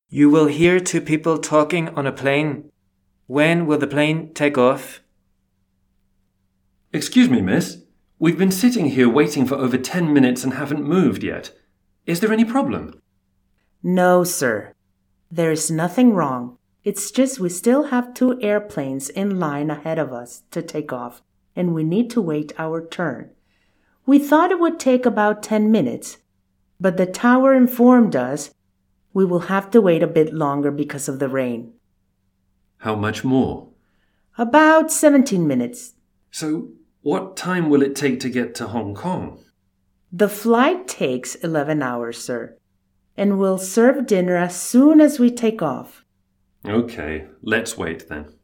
You will hear two people talking on a plane. When will the plane take off? Excuse me, miss. We've been sitting here waiting for over 10 minutes and haven't moved yet. Is there any problem? No, sir. There's nothing wrong. It's just we still have two airplanes in line ahead of us to take off, and we need to wait our turn. We thought it would take about 10 minutes, but the tower informed us we will have to wait a bit longer because of the rain. How much more? About 17 minutes. So, what time will it take to get to Hong Kong? The flight takes 11 hours, sir, and we'll serve dinner as soon as we take off. Okay, let's wait then.